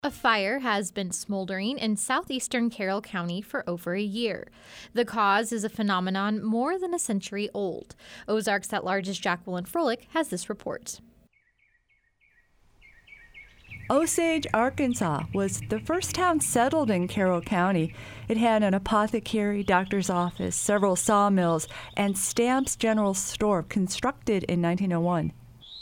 A fire has been smoldering in southeastern Carroll County for over a year. The cause is a phenomenon more than a century old. Ozarks at Large's Jacqueline Froelich has this report. Osage, Arkansas was the first town settled in Carroll County. It had an apothecary, doctor's office, several sawmills, and Stamps General Store constructed in 1901.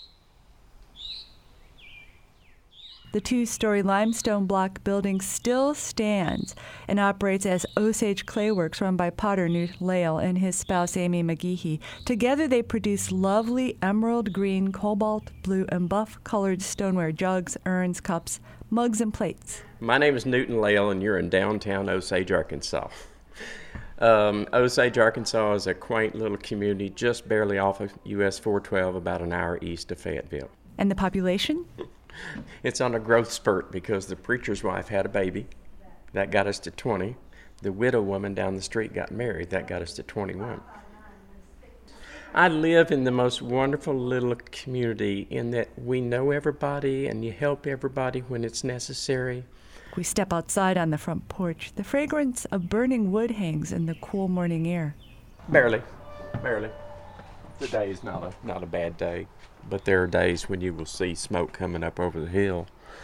The two-story limestone block building still stands and operates as Osage Clay Works, run by potter Newt Lael and his spouse Amy McGehee. Together they produce lovely emerald green, cobalt blue, and buff-colored stoneware, jugs, urns, cups, mugs, and plates. My name is Newton Lael, and you're in downtown Osage, Arkansas. Osage, Arkansas is a quaint little community just barely off of US 412, about an hour east of Fayetteville. And the population? It's on a growth spurt because the preacher's wife had a baby. That got us to 20. The widow woman down the street got married. That got us to 21. I live in the most wonderful little community in that we know everybody and you help everybody when it's necessary. We step outside on the front porch. The fragrance of burning wood hangs in the cool morning air. Barely. The day is not a bad day. But there are days when you will see smoke coming up over the hill.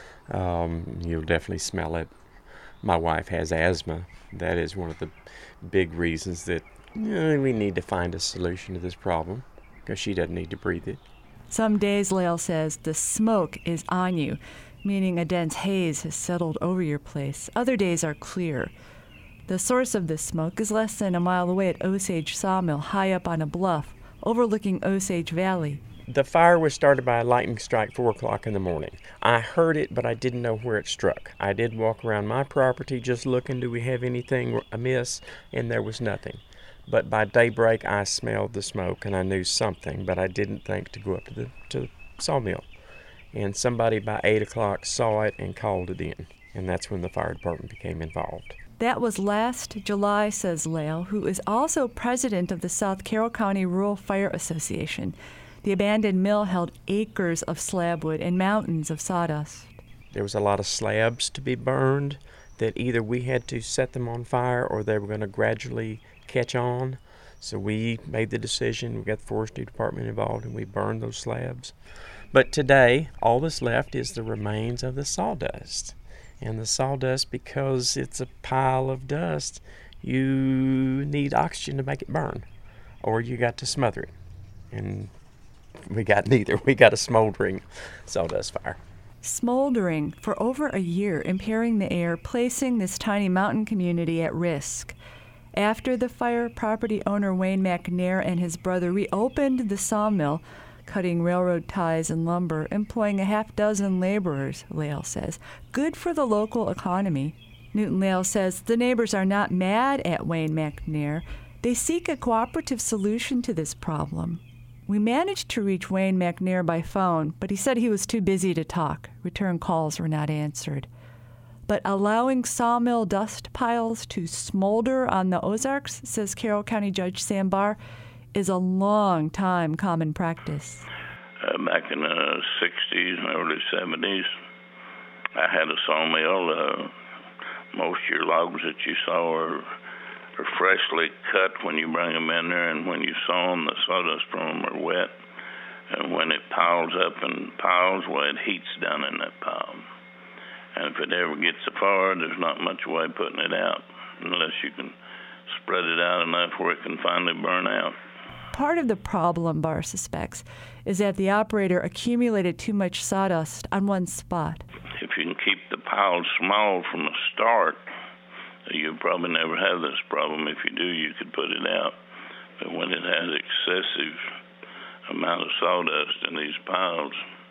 You'll definitely smell it. My wife has asthma. That is one of the big reasons that we need to find a solution to this problem, because she doesn't need to breathe it. Some days, Lael says, the smoke is on you, meaning a dense haze has settled over your place. Other days are clear. The source of the smoke is less than a mile away at Osage Sawmill, high up on a bluff, overlooking Osage Valley. The fire was started by a lightning strike 4 o'clock in the morning. I heard it, but I didn't know where it struck. I did walk around my property just looking, do we have anything amiss? And there was nothing. But by daybreak, I smelled the smoke, and I knew something, but I didn't think to go up to the sawmill. And somebody by 8 o'clock saw it and called it in, and that's when the fire department became involved. That was last July, says Lael, who is also president of the South Carroll County Rural Fire Association. The abandoned mill held acres of slabwood and mountains of sawdust. There was a lot of slabs to be burned that either we had to set them on fire or they were going to gradually catch on. So we made the decision, we got the forestry department involved, and we burned those slabs. But today, all that's left is the remains of the sawdust. And the sawdust, because it's a pile of dust, you need oxygen to make it burn, or you got to smother it. And we got neither. We got a smoldering sawdust fire. Smoldering for over a year, impairing the air, placing this tiny mountain community at risk. After the fire, property owner Wayne McNair and his brother reopened the sawmill, cutting railroad ties and lumber, employing a half dozen laborers, Lael says. Good for the local economy. Newton Lael says the neighbors are not mad at Wayne McNair. They seek a cooperative solution to this problem. We managed to reach Wayne McNair by phone, but he said he was too busy to talk. Return calls were not answered. But allowing sawmill dust piles to smolder on the Ozarks, says Carroll County Judge Sam Barr, is a long time common practice. Back in the 60s and early 70s, I had a sawmill. Most of your logs that you saw are freshly cut when you bring them in there, and when you saw them, the sawdust from them are wet. And when it piles up and piles, well, it heats down in that pile. And if it ever gets a fire, there's not much way of putting it out, unless you can spread it out enough where it can finally burn out. Part of the problem, Barr suspects, is that the operator accumulated too much sawdust on one spot. If you can keep the piles small from the start, you'll probably never have this problem. If you do, you could put it out. But when it has excessive amount of sawdust in these piles,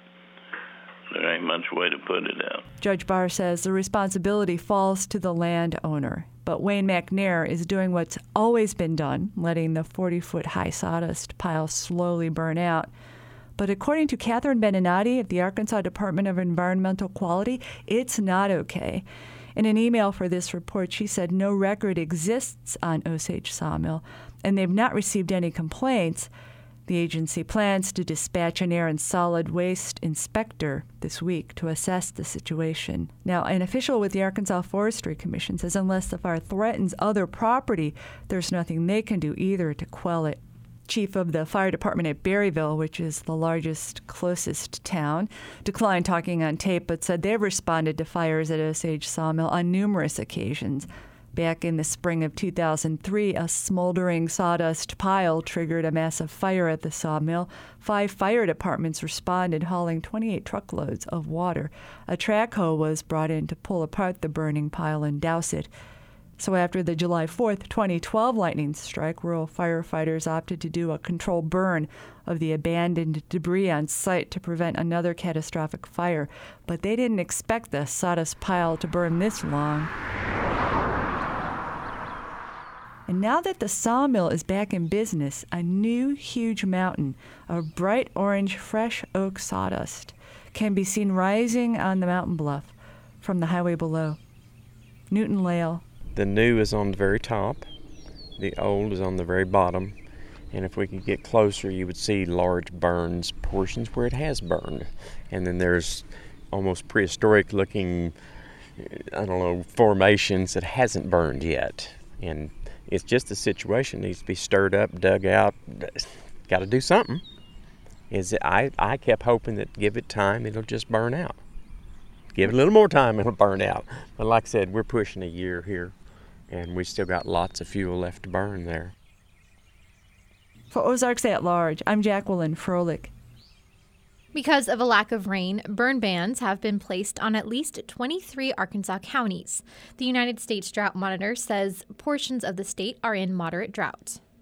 there ain't much way to put it out. Judge Barr says the responsibility falls to the landowner. But Wayne McNair is doing what's always been done, letting the 40-foot high sawdust pile slowly burn out. But according to Catherine Beninati of the Arkansas Department of Environmental Quality, it's not okay. In an email for this report, she said no record exists on Osage Sawmill, and they've not received any complaints. The agency plans to dispatch an air and solid waste inspector this week to assess the situation. Now, an official with the Arkansas Forestry Commission says unless the fire threatens other property, there's nothing they can do either to quell it. Chief of the fire department at Berryville, which is the largest, closest town, declined talking on tape, but said they've responded to fires at Osage Sawmill on numerous occasions. Back in the spring of 2003, a smoldering sawdust pile triggered a massive fire at the sawmill. 5 fire departments responded, hauling 28 truckloads of water. A track hoe was brought in to pull apart the burning pile and douse it. So after the July 4th, 2012 lightning strike, rural firefighters opted to do a controlled burn of the abandoned debris on site to prevent another catastrophic fire. But they didn't expect the sawdust pile to burn this long. And now that the sawmill is back in business, a new huge mountain of bright orange fresh oak sawdust can be seen rising on the mountain bluff from the highway below. Newton Lael. The new is on the very top. The old is on the very bottom. And if we could get closer, you would see large burns, portions where it has burned. And then there's almost prehistoric looking, formations that hasn't burned yet. And it's just a situation needs to be stirred up, dug out. Got to do something. I kept hoping that give it time, it'll just burn out. Give it a little more time, it'll burn out. But like I said, we're pushing a year here, and we still got lots of fuel left to burn there. For Ozarks at Large, I'm Jacqueline Froelich. Because of a lack of rain, burn bans have been placed on at least 23 Arkansas counties. The United States Drought Monitor says portions of the state are in moderate drought.